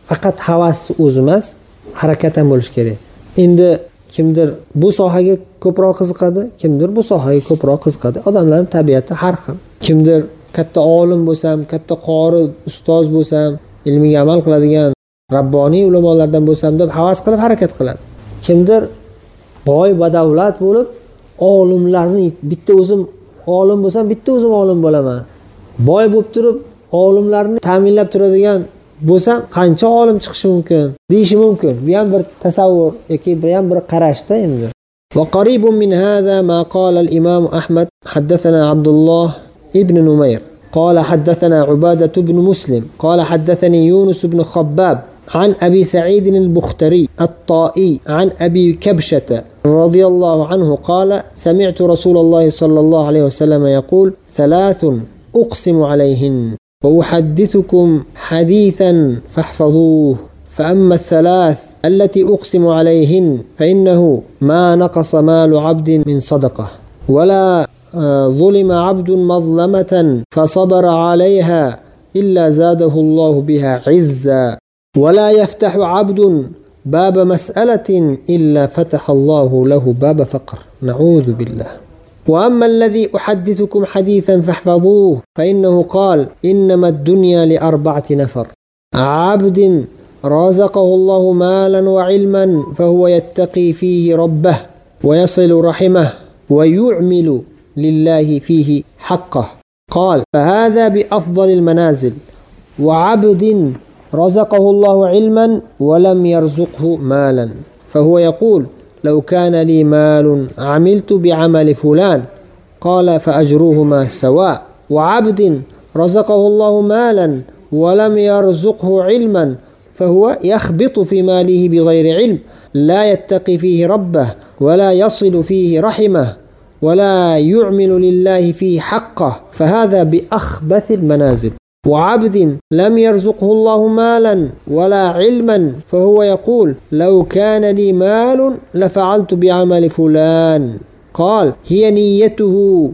faqat havas o'zi emas, harakat ham bo'lish kerak. Endi kimdir bu sohaga ko'proq qiziqadi, kimdir bu sohaga ko'proq qiziqadi. Odamlarning tabiati har xil. Kimdir katta olim bo'lsam, katta qori, ustoz bo'lsam, ilmiga amal qiladigan rabboniy ulamolardan bo'lsam deb havas qilib harakat qiladi. Kimdir boy badavlat bo'lib, olimlarni bitta o'zim olim bo'lsam, bitta o'zim olim bo'laman. Boy bo'lib turib, olimlarni ta'minlab turadigan bo'lsam, qancha olim chiqishi mumkin deyishi mumkin. Bu ham bir tasavvur yoki bu ham bir qarashda endi. Va qaribun min hada ma qala al-Imam Ahmad haddathana Abdullah ibn Numayr قال حدثنا عبادة بن مسلم قال حدثني يونس بن خباب عن أبي سعيد البختري الطائي عن أبي كبشة رضي الله عنه قال سمعت رسول الله صلى الله عليه وسلم يقول 3 أقسم عليهن وأحدثكم حديثا فاحفظوه فأما 3 التي أقسم عليهن فإنه ما نقص مال عبد من صدقة ولا ظلم عبد مظلمة فصبر عليها إلا زاده الله بها عزا ولا يفتح عبد باب مسألة إلا فتح الله له باب فقر نعوذ بالله. وأما الذي أحدثكم حديثا فاحفظوه فإنه قال إنما الدنيا ل4 نفر عبد رزقه الله مالا وعلما فهو يتقي فيه ربه ويصل رحمه ويعمل لله فيه حقه قال فهذا بأفضل المنازل وعبد رزقه الله علما ولم يرزقه مالا فهو يقول لو كان لي مال عملت بعمل فلان قال فأجرهما سواء وعبد رزقه الله مالا ولم يرزقه علما فهو يخبط في ماله بغير علم لا يتقي فيه ربه ولا يصل فيه رحمه ولا يعمل لله فيه حقه فهذا بأخبث المنازل وعبد لم يرزقه الله مالا ولا علما فهو يقول لو كان لي مال لفعلت بعمل فلان قال هي نيته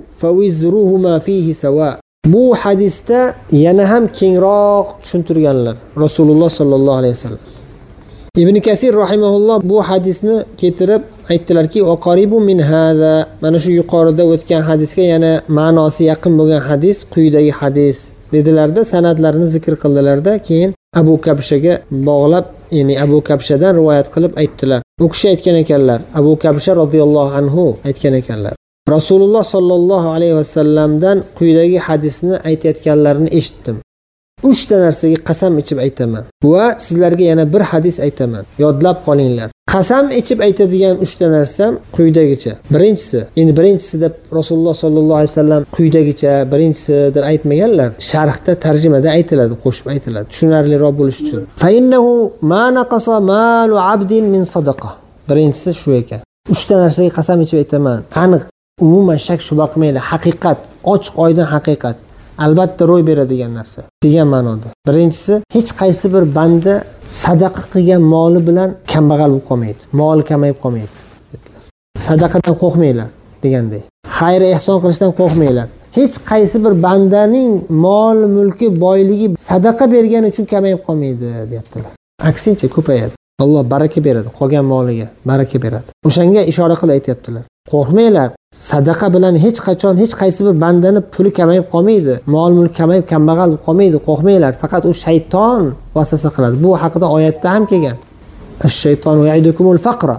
فوزرهما فيه سواء. Bu hadisda yana ham kengroq tushuntirganlar Rasululloh sallallohu alayhi vasallam. Ibn Kathir rahimahulloh bu hadisni keltirib aytdilarki, "Va qaribun min hada", mana shu yuqorida o'tgan hadisga yana ma'nosi yaqin bo'lgan hadis, quyidagi hadis dedilarda, sanadlarini zikr qildilarda, keyin Abu Kabshaga bog'lab, ya'ni Abu Kabshadan rivoyat qilib aytdilar. U kishi aytgan ekanlar, Abu Kabsha radhiyallohu anhu aytgan ekanlar. Rasululloh sallallohu alayhi vasallamdan quyidagi hadisni aytayotganlarini eshitdim. 3 ta narsaga qasam ichib aytaman va sizlarga yana bir hadis aytaman. Yodlab qolinglar. Qasam ichib aytadigan 3 ta narsam quyidagicha. Birinchisi, endi birinchisi deb Rasululloh sallallohu alayhi vasallam quyidagicha birinchisi deb aytmaganlar. Sharhda, tarjimada aytiladi, qo'shib aytiladi, tushunarliroq bo'lish uchun. Fa innahu ma naqasa malu 'abdin min sadaqa. Birinchisi shu ekan. 3 ta narsaga qasam ichib aytaman. Aniq, umuman shak shubha qilmanglar, haqiqat, ochiq oydin haqiqat. Albatta ro'y beradigan narsa degan ma'noda. Birinchisi, hech qaysi bir banda sadaqa qilgan moli bilan kambag'al bo'lib qolmaydi. Moli kamayib qolmaydi. Sadaqadan qo'rqmanglar deganday. Xayr ehson qilishdan qo'rqmanglar. Hech qaysi bir bandaning mol, mulki, boyligi sadaqa bergani uchun kamayib qolmaydi, deyaptilar. Aksincha ko'payadi. Alloh baraka beradi, qolgan moliga baraka beradi. O'shanga ishora qilib aytayaptilar. Qo'rqmanglar. Sadaqa bilan hech qachon hech qaysi bir bandani puli kamayib qolmaydi, mol mulk kamayib kambag'al bo'lib qolmaydi. Qo'rqmanglar. Faqat u shayton vasvasa qiladi. Bu haqida oyatda ham kelgan. Ash-shaytonu ya'idukumul faqra.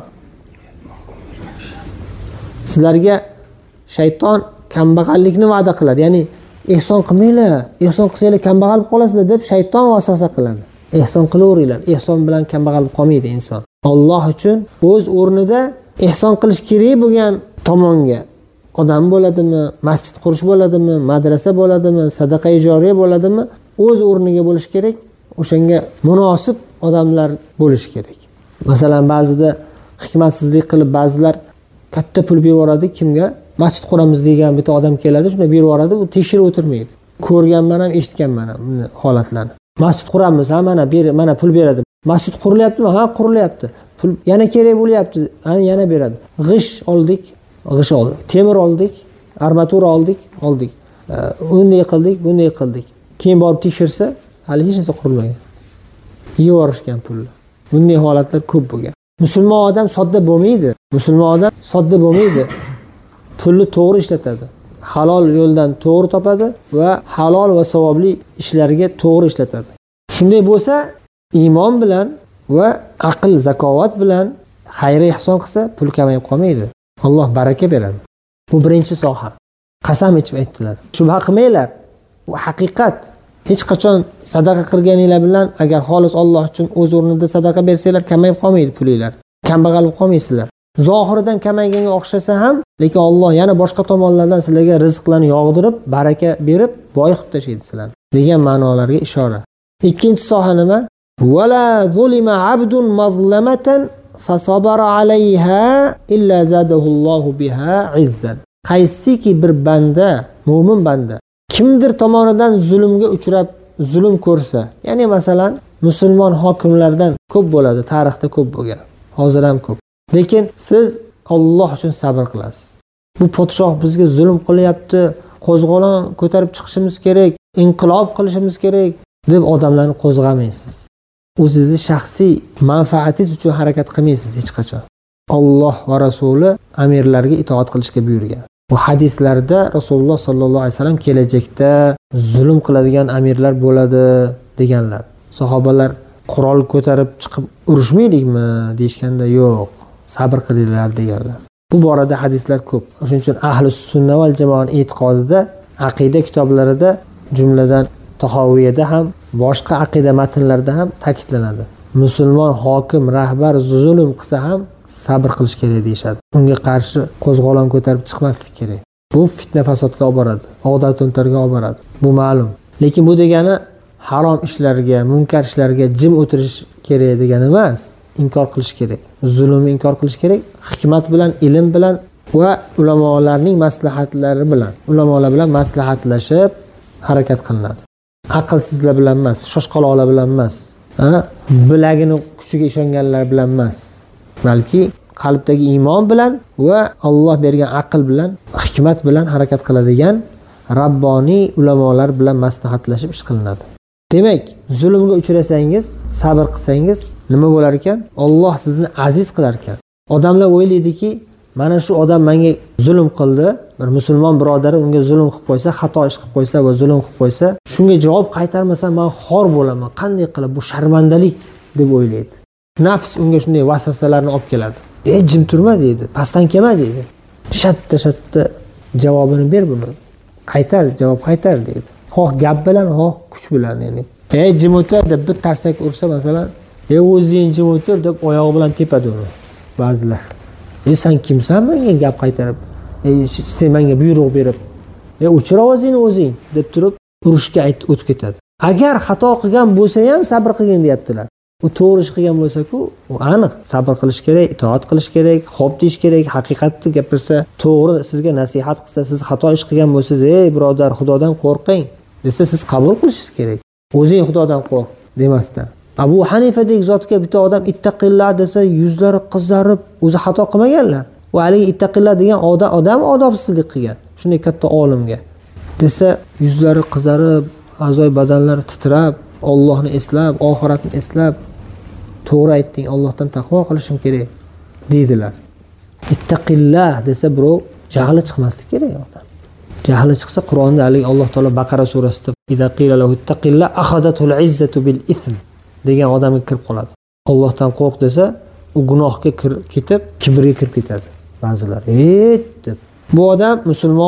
Sizlarga shayton kambag'allikni va'da qiladi. Ya'ni ehson qilmanglar, ehson qilsanglar kambag'al bo'lib qolasizlar deb shayton vasvasa qiladi. Ehson qilaveringlar. Ehson bilan kambag'al bo'lib qolmaydi inson. Alloh uchun o'z o'rnida ehson qilish kerak bo'lgan tomonga odam bo'ladimi, masjid qurish bo'ladimi, madrasa bo'ladimi, sadaqa ijoriya bo'ladimi, o'z o'rniga bo'lish kerak. O'shanga munosib odamlar bo'lish kerak. Masalan, ba'zida hikmatsizlik qilib ba'zilar katta pul berib yuboradi kimga? Masjid quramiz degan bitta odam keladi, shunda berib yuboradi, u tekshirib o'tirmaydi. Ko'rganman ham, eshitganman ham buni holatlarni. Masjid quramiz, ha mana pul beradi. Masjid qurilyaptimi? Ha, qurilyapti. Pul yana kerak bo'lyapti, yana beradi. G'ish oldik. Temir oldik, armatura oldik. Bunday qildik. Keyin borib tekshirsa, hali hech narsa qurilmagan. yuborishgan pulni. Bunday holatlar ko'p bo'lgan. Musulmon odam sodda bo'lmaydi. Musulmon odam sodda bo'lmaydi. Pulni to'g'ri ishlatadi. Halol yo'ldan to'g'ri topadi va halol va savobli ishlarga to'g'ri ishlatadi. Shunday bo'lsa, iymon bilan va aql, zakovat bilan xayr ihson qilsa, pul kamayib qolmaydi. Alloh baraka beradi. Bu birinchi soha. Qasam ichib aytdilar. Shubha qilmanglar. Bu haqiqat. Hech qachon sadaqa qilganinglar bilan agar xolis Alloh uchun o'z o'rnida sadaqa bersanglar, kamayib qolmaydi pulinglar. Kambag'al bo'lib qolmaysizlar. Zohiridan kamayganga o'xshasa ham, lekin Alloh yana boshqa tomonlardan sizlarga rizqlarni yog'dirib, baraka berib, boy qilib tashlaydi sizlarni degan ma'nolarga ishora. Ikkinchi soha nima? Wala zulima abdun mazlamatan fasabara alayha illa zadahu Allohu biha izzan. Qaysiki bir banda, mo'min banda kimdir tomonidan zulmga uchrab, zulm ko'rsa, ya'ni masalan, musulmon hokimlardan ko'p bo'ladi, tarixda ko'p bo'lgan, hozir ham ko'p. Lekin siz Alloh uchun sabr qilasiz. Bu podshoh bizga zulm qilyapti, qo'zg'olon ko'tarib chiqishimiz kerak, inqilob qilishimiz kerak deb odamlarni qo'zg'amaysiz. O'zingizni shaxsiy manfaatingiz uchun harakat qilmaysiz hech qachon. Alloh va Rasuli amirlarga itoat qilishga buyurgan. Bu hadislarda Rasululloh sallallohu alayhi vasallam kelajakda zulm qiladigan amirlar bo'ladi deganlar. Sahobalar qurol ko'tarib chiqib urushmaylikmi deyishganda yo'q, sabr qilinglar deganlar. Bu borada hadislar ko'p. Shuning uchun ahli sunna val jamoaning e'tiqodida, aqida kitoblarida, jumladan Tahoviyada ham, boshqa aqida matnlarida ham ta'kidlanadi. Musulmon hokim, rahbar zulm qilsa ham sabr qilish kerak deyshadi. Unga qarshi qo'zg'olon ko'tarib chiqmaslik kerak. Bu fitna fasodga olib boradi, odat to'ntarga olib boradi. Bu ma'lum. Lekin bu degani harom ishlarga, munkar ishlarga jim o'tirish kerak degani emas. Inkor qilish kerak. Zulmni inkor qilish kerak. Hikmat bilan, ilm bilan va ulamolarning maslahatlari bilan, ulamolar bilan maslahatlashib harakat qilinadi. Aqlsizlar bilan emas, shoshqaloqlar bilan emas, bilagini kuchiga ishonganlar bilan emas, balki qalbdagi iymon bilan va Alloh bergan aql bilan, hikmat bilan harakat qiladigan rabboniy ulamolar bilan maslahatlashib ish qilinadi. Demak, zulmga uchrasangiz, sabr qilsangiz nima bo'lar ekan? Alloh sizni aziz qilar ekan. Odamlar o'ylaydiki, mana shu odam menga zulm qildi, bir musulmon birodari unga zulm qilib qo'ysa, xato ish qilib qo'ysa va zulm qilib qo'ysa, shunga javob qaytarmasam men xor bo'laman. Qanday qilib bu sharmandalik deb o'ylaydi. Nafs unga shunday vasvasalarni olib keladi. Jim turma deydi, pastdan kelma deydi. Shatta javobini ber buni. Qaytar, javob qaytar deydi. Xoh gap bilan, xoh kuch bilan, ya'ni. Jim o'tir deb bir tarsak ursa masalan, o'zing jim o'tir deb oyog'i bilan tepadi uni ba'zilar. Sen kimsan menga gap qaytarib? Sen menga buyruq berib, o'chir ovozingni o'zing deb turib urushga o'tib ketadi. Agar xato qilgan bo'lsa ham sabr qilgin deyaptilar. U to'g'ri ish qilgan bo'lsa-ku, u aniq sabr qilish kerak, itoat qilish kerak, xo'p deyish kerak, haqiqatni gapirsa, to'g'ri sizga nasihat qilsa, siz xato ish qilgan bo'lsangiz, "Ey birodar, Xudodan qo'rqing" desa, siz qabul qilishingiz kerak. O'zing Xudodan qo'rq demasdan. Abu Hanifadek zotga bitta odam ittaqillah desa, yuzlari qizarib, o'zi xato qilmaganlar. Va haligi ittaqillah degan odam odobsizlik qilgan. Shunday katta olimga desa, yuzlari qizarib, a'zoy badanlari titrab, Allohni eslab, oxiratni eslab, to'g'ri aytding, Allohdan taqvo qilishim kerak deydilar. Ittaqillah desa, birov jahli chiqmaslik kerak odam. Jahli chiqsa, Qur'onda haligi Alloh taolo Baqara surasida "Iza qila lahu ittaqillah akhadatul izzatu bil ithm" degan odamga kirib qoladi. Allohdan qo'rq desa, u gunohga ketib, kibrga kirib ketadi. Ba'zilar deb. Bu odam,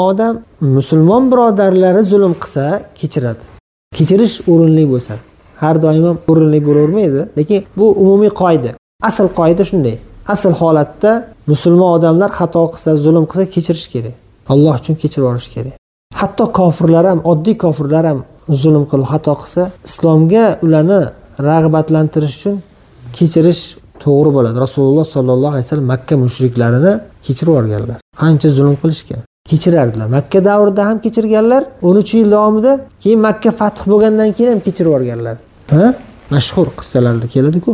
musulmon birodarlari zulm qilsa kechiradi. Kechirish o'rinli bo'lsa, har doim ham o'rinli bo'lavermaydi, lekin bu umumiy qoida. Asl qoida shunday. Asl holatda musulmon odamlar xato qilsa, zulm qilsa kechirish kerak. Alloh uchun kechirib olish kerak. Hatto kofirlar ham, oddiy kofirlar ham zulm qilib xato qilsa, islomga ularni rag'batlantirish uchun kechirish to'g'ri bo'ladi. Rasululloh sallallohu alayhi vasallam Makka mushriklarini kechirib yuborganlar. Qancha zulm qilishgan, kechirardilar. Makka davrida ham kechirganlar, 13 yil davomida, keyin Makka fath bo'lgandan keyin ham kechirib yuborganlar. Mashhur qissalarda keladi-ku.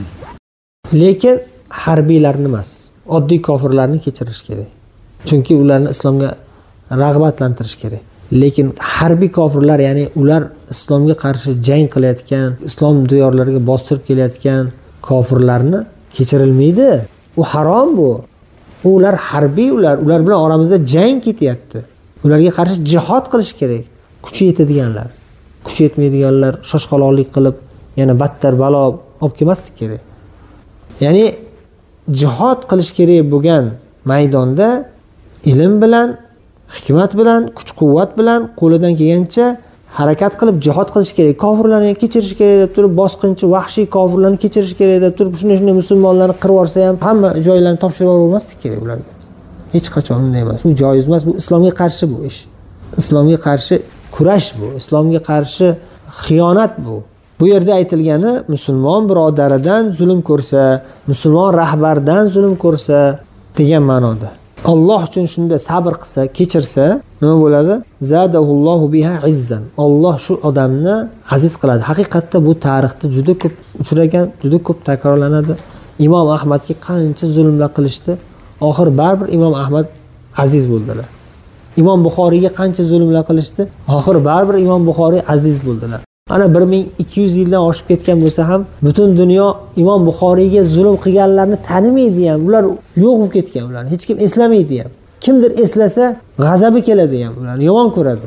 Lekin harbiylarni emas, oddiy kofirlarni kechirish kerak. Chunki ularni islomga rag'batlantirish kerak. Lekin harbiy kofirlar, ya'ni ular islomga qarshi jang qilayotgan, islom diyorlariga bostirib kelayotgan kofirlarni kechirilmaydi. U harom bu. Ular harbiy, ular bilan oramizda jang ketyapti. Ularga qarshi jihad qilish kerak. Kuchi yetadiganlar. Kuchi yetmaydiganlar shoshqaloqlik qilib, yana battar balo olib kelmaslik kerak. Ya'ni jihad qilish kerak bo'lgan maydonda ilm bilan, hikmat bilan, kuch-quvvat bilan qo'lidan kelgancha harakat qilib jihad qilish kerak. Kofirlarni kechirish kerak deb turib, bosqinchi, vahshiy kofirlarni kechirish kerak deb turib, shunday musulmonlarni qirib yorsa ham hamma joylarni topshirib olmaslik kerak ularga. Hech qachon unday emas. Bu joiz emas. Bu islomga qarshi bu ish. Islomga qarshi kurash bu. Islomga qarshi xiyonat bu. Bu yerda aytilgani musulmon birodaridan zulm ko'rsa, musulmon rahbardan zulm ko'rsa degan ma'noda. Alloh uchun shunda sabr qilsa, kechirsa, nima bo'ladi? Zadahullohu biha izzan. Alloh shu odamni aziz qiladi. Haqiqatda bu tarixda juda ko'p uchragan, juda ko'p takrorlanadi. Imom Ahmadga qancha zulmlar qilishdi, oxir baribir Imom Ahmad aziz bo'ldilar. Imom Buxoriyga qancha zulmlar qilishdi, oxir baribir Imom Buxoriy aziz bo'ldilar. Ana 1200 yildan oshib ketgan bo'lsa ham butun dunyo Imom Buxoriyga zulm qilganlarni tanimaydi ham. Ular yo'q bo'lib ketgan, ularni hech kim eslamaydi ham. Kimdir eslasa g'azabi keladi ham, ularni yomon ko'radi.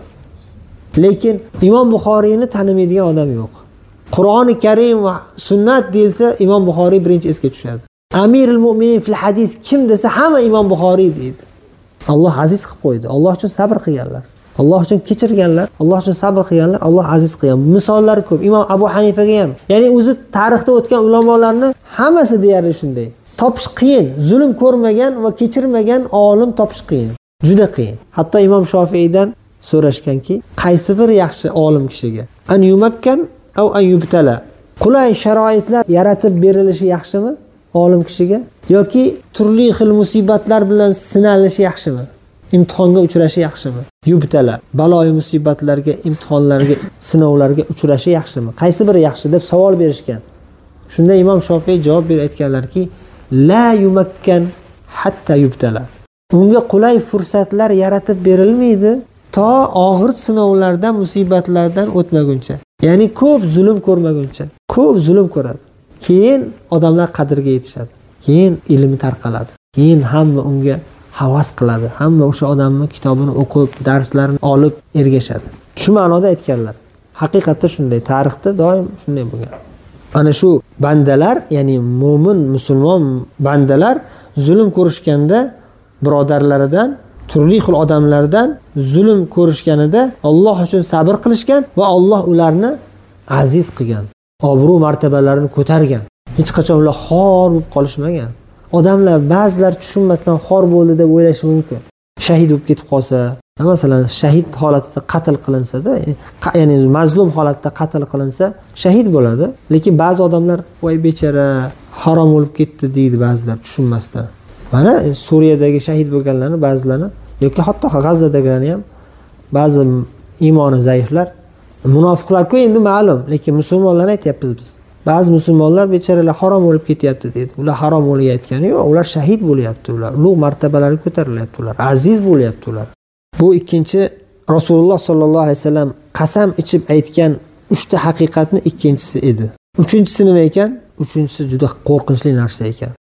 Lekin Imom Buxoriyni tanimaydigan odam yo'q. Qur'oni Karim va sunnat deyilsa Imom Buxoriy birinchi esga tushadi. Amirul Mu'minin fil hadis kim desa hamma Imom Buxoriy deydi. Alloh aziz qilib qo'ydi. Alloh uchun sabr qilganlar. Alloh uchun kechirganlar, Alloh uchun sabr qilganlar, Alloh aziz qilgan. Misollar ko'p. Imom Abu Hanifaga ham, ya'ni o'zi tarixda o'tgan ulamolarni hammasi deyarli shunday. Topish qiyin, zulm ko'rmagan va kechirmagan olim topish qiyin. Juda qiyin. Hatto Imom Shofiydan so'rashganki, qaysi bir yaxshi olim kishiga? An yumakkan au an yubtala. Qulay sharoitlar yaratib berilishi yaxshimi olim kishiga yoki turli xil musibatlar bilan sinalishi yaxshimi? Imtihonga uchrashi yaxshimi? Yubtala, baloyi musibatlarga, imtihonlarga, sinovlarga uchrashi yaxshimi? Qaysi biri yaxshi deb savol berishgan. Shunda Imom Shofiy javob berib aytganlarki, la yumakkan hatta yubtala. Unga qulay fursatlar yaratib berilmaydi to og'ir sinovlardan, musibatlardan o'tmaguncha. Ya'ni ko'p zulm ko'rmaguncha. Ko'p zulm ko'radi. Keyin odamlar qadriga yetishadi. Keyin ilmi tarqaladi. Keyin hamma unga havas qiladi. Hamma o'sha odamning kitobini o'qib, darslarini olib ergashadi. Shu ma'noda aytganlar. Haqiqatda shunday, tarixda doim shunday bo'lgan. Ana shu bandalar, ya'ni mo'min, musulmon bandalar zulm ko'rishganda birodarlaridan, turli xil odamlardan zulm ko'rishganida Alloh uchun sabr qilishgan va Alloh ularni aziz qilgan. Obro' martabalarini ko'targan. Hech qachon ular xor bo'lib qolishmagan. Odamlar ba'zilar tushunmasdan xor bo'ldi deb o'ylashi mumkin. Shahid bo'lib ketib qolsa, masalan, shahid holatida qatl qilinsa-da, ya'ni mazlum holatda qatl qilinsa, shahid bo'ladi. Lekin ba'zi odamlar voy bechara, harom bo'lib ketdi deydi ba'zilar tushunmasdan. Mana Suriyadagi shahid bo'lganlarni ba'zilarini yoki hatto G'azzadagilarni ham ba'zi iymoni zaiflar, munofiqlar-ku endi ma'lum, lekin musulmonlarni aytyapmiz biz. Ba'zi musulmonlar bechoralar harom bo'lib ketyapti deydi. Ular harom bo'layotgani yo'q, ular shahid bo'lyapti, ular ulug' martabalariga ko'tarilyapti, ular aziz bo'lyapti ular. Bu ikkinchi Rasululloh sollallohu alayhi vasallam qasam ichib aytgan 3 ta haqiqatni ikkinchisi edi. Uchinchisi nima ekan? Uchinchisi juda qo'rqinchli narsa ekan.